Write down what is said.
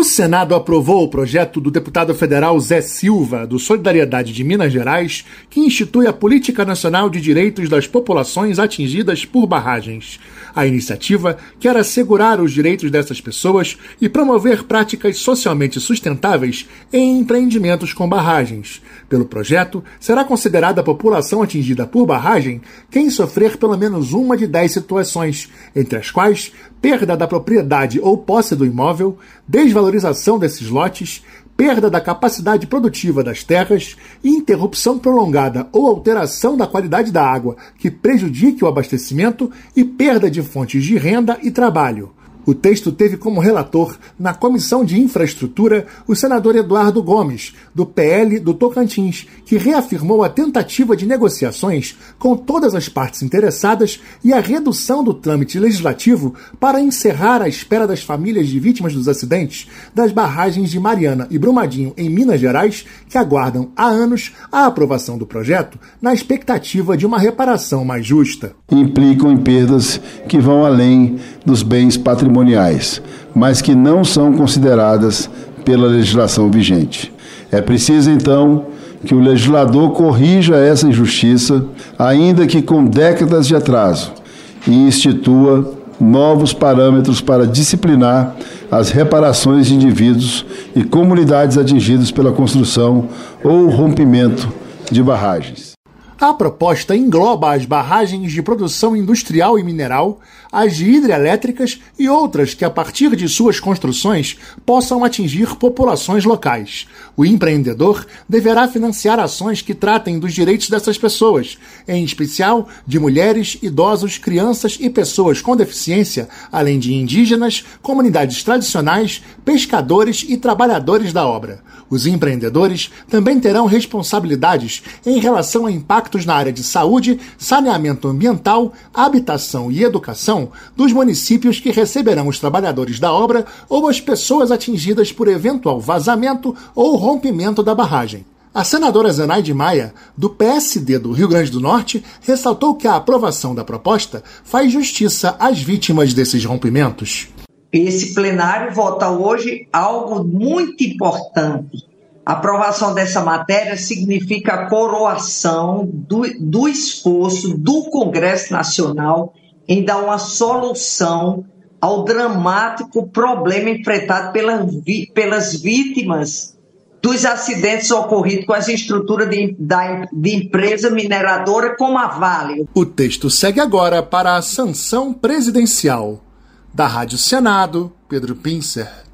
Senado aprovou o projeto do deputado federal Zé Silva, do Solidariedade de Minas Gerais, que institui a Política Nacional de Direitos das Populações Atingidas por Barragens. A iniciativa quer assegurar os direitos dessas pessoas e promover práticas socialmente sustentáveis em empreendimentos com barragens. Pelo projeto, será considerada a população atingida por barragem quem sofrer pelo menos uma de 10 situações, entre as quais perda da propriedade ou posse do imóvel, desvalorização desses lotes, perda da capacidade produtiva das terras, interrupção prolongada ou alteração da qualidade da água que prejudique o abastecimento e perda de fontes de renda e trabalho. O texto teve como relator, na Comissão de Infraestrutura, o senador Eduardo Gomes, do PL do Tocantins, que reafirmou a tentativa de negociações com todas as partes interessadas e a redução do trâmite legislativo para encerrar a espera das famílias de vítimas dos acidentes das barragens de Mariana e Brumadinho, em Minas Gerais, que aguardam há anos a aprovação do projeto na expectativa de uma reparação mais justa. Implicam em perdas que vão além dos bens patrimoniais, mas que não são consideradas pela legislação vigente. É preciso, então, que o legislador corrija essa injustiça, ainda que com décadas de atraso, e institua novos parâmetros para disciplinar as reparações de indivíduos e comunidades atingidos pela construção ou rompimento de barragens. A proposta engloba as barragens de produção industrial e mineral, as de hidrelétricas e outras que, a partir de suas construções, possam atingir populações locais. O empreendedor deverá financiar ações que tratem dos direitos dessas pessoas, em especial de mulheres, idosos, crianças e pessoas com deficiência, além de indígenas, comunidades tradicionais, pescadores e trabalhadores da obra. Os empreendedores também terão responsabilidades em relação a impactos na área de saúde, saneamento ambiental, habitação e educação dos municípios que receberão os trabalhadores da obra ou as pessoas atingidas por eventual vazamento ou rompimento da barragem. A senadora Zenaide Maia, do PSD do Rio Grande do Norte, ressaltou que a aprovação da proposta faz justiça às vítimas desses rompimentos. Esse plenário vota hoje algo muito importante. A aprovação dessa matéria significa a coroação do esforço do Congresso Nacional em dar uma solução ao dramático problema enfrentado pelas vítimas dos acidentes ocorridos com as estruturas de empresa mineradora como a Vale. O texto segue agora para a sanção presidencial. Da Rádio Senado, Pedro Pincer.